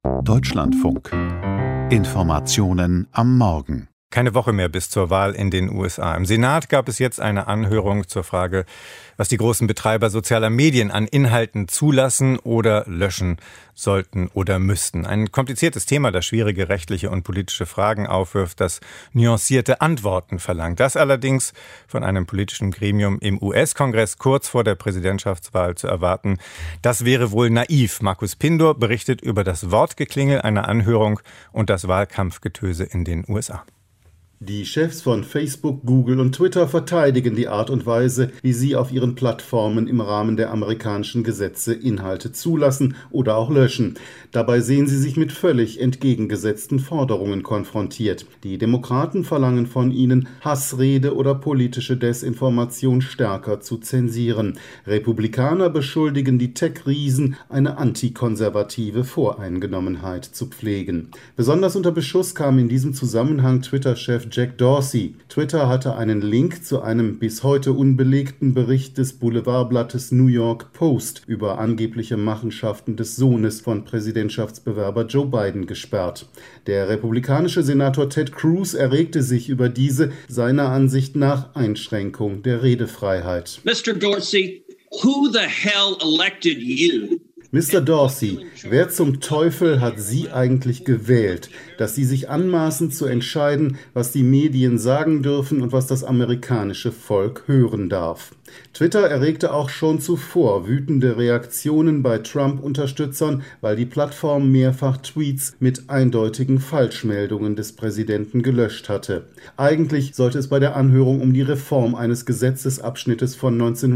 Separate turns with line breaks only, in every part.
Deutschlandfunk. Informationen am Morgen.
Keine Woche mehr bis zur Wahl in den USA. Im Senat gab es jetzt eine Anhörung zur Frage, was die großen Betreiber sozialer Medien an Inhalten zulassen oder löschen sollten oder müssten. Ein kompliziertes Thema, das schwierige rechtliche und politische Fragen aufwirft, das nuancierte Antworten verlangt. Das allerdings von einem politischen Gremium im US-Kongress kurz vor der Präsidentschaftswahl zu erwarten, das wäre wohl naiv. Markus Pindor berichtet über das Wortgeklingel einer Anhörung und das Wahlkampfgetöse in den USA.
Die Chefs von Facebook, Google und Twitter verteidigen die Art und Weise, wie sie auf ihren Plattformen im Rahmen der amerikanischen Gesetze Inhalte zulassen oder auch löschen. Dabei sehen sie sich mit völlig entgegengesetzten Forderungen konfrontiert. Die Demokraten verlangen von ihnen, Hassrede oder politische Desinformation stärker zu zensieren. Republikaner beschuldigen die Tech-Riesen, eine antikonservative Voreingenommenheit zu pflegen. Besonders unter Beschuss kam in diesem Zusammenhang Twitter-Chef Jack Dorsey. Twitter hatte einen Link zu einem bis heute unbelegten Bericht des Boulevardblattes New York Post über angebliche Machenschaften des Sohnes von Präsidentschaftsbewerber Joe Biden gesperrt. Der republikanische Senator Ted Cruz erregte sich über diese, seiner Ansicht nach, Einschränkung der Redefreiheit.
Mr. Dorsey, who the hell elected you?
Mr. Dorsey, wer zum Teufel hat Sie eigentlich gewählt, dass Sie sich anmaßen zu entscheiden, was die Medien sagen dürfen und was das amerikanische Volk hören darf? Twitter erregte auch schon zuvor wütende Reaktionen bei Trump-Unterstützern, weil die Plattform mehrfach Tweets mit eindeutigen Falschmeldungen des Präsidenten gelöscht hatte. Eigentlich sollte es bei der Anhörung um die Reform eines Gesetzesabschnittes von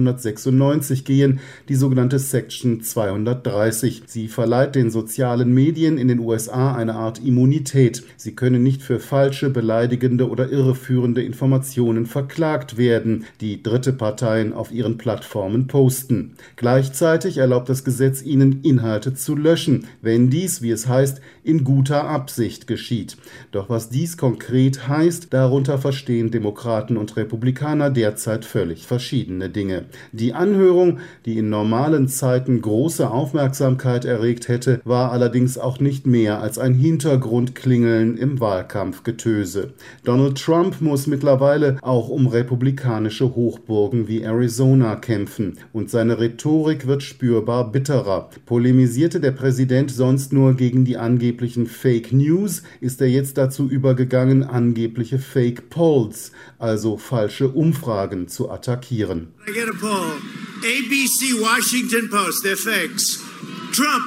1996 gehen, die sogenannte Section 230. Sie verleiht den sozialen Medien in den USA eine Art Immunität. Sie können nicht für falsche, beleidigende oder irreführende Informationen verklagt werden, die dritte Parteien auf ihren Plattformen posten. Gleichzeitig erlaubt das Gesetz ihnen, Inhalte zu löschen, wenn dies, wie es heißt, in guter Absicht geschieht. Doch was dies konkret heißt, darunter verstehen Demokraten und Republikaner derzeit völlig verschiedene Dinge. Die Anhörung, die in normalen Zeiten große Aufmerksamkeit erregt hätte, war allerdings auch nicht mehr als ein Hintergrundklingeln im Wahlkampfgetöse. Donald Trump muss mittlerweile auch um republikanische Hochburgen wie Arizona kämpfen und seine Rhetorik wird spürbar bitterer. Polemisierte der Präsident sonst nur gegen die angeblichen Fake News, ist er jetzt dazu übergegangen, angebliche Fake Polls, also falsche Umfragen, zu attackieren.
I get a poll. ABC, Washington Post, they're fakes. Trump,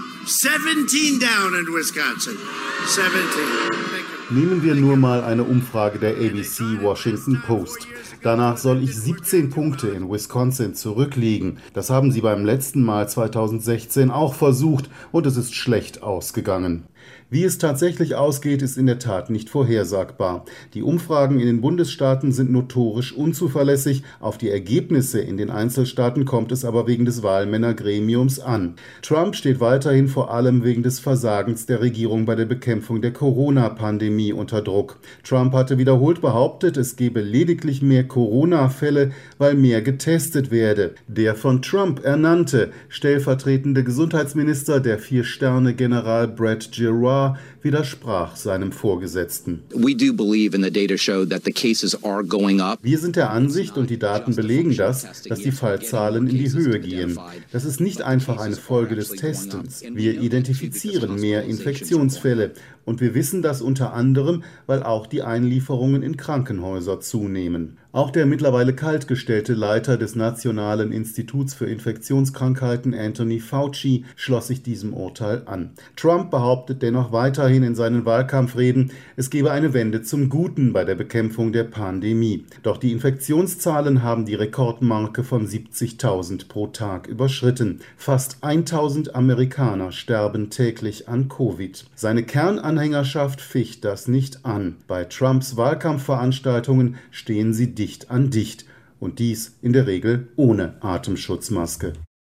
17 down in Wisconsin. 17.
Nehmen wir nur mal eine Umfrage der ABC Washington Post. Danach soll ich 17 Punkte in Wisconsin zurückliegen. Das haben sie beim letzten Mal 2016 auch versucht und es ist schlecht ausgegangen. Wie es tatsächlich ausgeht, ist in der Tat nicht vorhersagbar. Die Umfragen in den Bundesstaaten sind notorisch unzuverlässig. Auf die Ergebnisse in den Einzelstaaten kommt es aber wegen des Wahlmännergremiums an. Trump steht weiterhin vor allem wegen des Versagens der Regierung bei der Bekämpfung der Corona-Pandemie unter Druck. Trump hatte wiederholt behauptet, es gebe lediglich mehr Corona-Fälle, weil mehr getestet werde. Der von Trump ernannte stellvertretende Gesundheitsminister, der 4-Sterne-General Brett Giroir, widersprach seinem Vorgesetzten. Wir sind der Ansicht, und die Daten belegen das, dass die Fallzahlen in die Höhe gehen. Das ist nicht einfach eine Folge des Testens. Wir identifizieren mehr Infektionsfälle. Und wir wissen das unter anderem, weil auch die Einlieferungen in Krankenhäuser zunehmen. Auch der mittlerweile kaltgestellte Leiter des Nationalen Instituts für Infektionskrankheiten, Anthony Fauci, schloss sich diesem Urteil an. Trump behauptet dennoch weiterhin in seinen Wahlkampfreden, es gebe eine Wende zum Guten bei der Bekämpfung der Pandemie. Doch die Infektionszahlen haben die Rekordmarke von 70.000 pro Tag überschritten. Fast 1.000 Amerikaner sterben täglich an Covid. Seine Kernanhängerschaft ficht das nicht an. Bei Trumps Wahlkampfveranstaltungen stehen sie dicht an dicht. Und dies in der Regel ohne Atemschutzmaske.